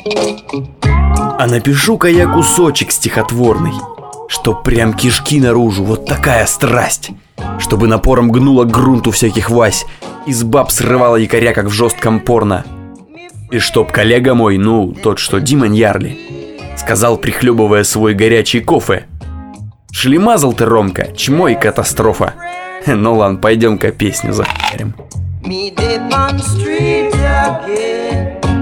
А напишу-ка я кусочек стихотворный, чтоб прям кишки наружу, вот такая страсть, чтобы напором гнула к грунту всяких Вась, из баб срывала якоря, как в жестком порно. И чтоб коллега мой, ну, тот, что Дима Ньярли, сказал, прихлебывая свой горячий кофе: «Шлемазал ты, Ромка, чмо и катастрофа». Ну ладно, пойдем-ка песню захарим.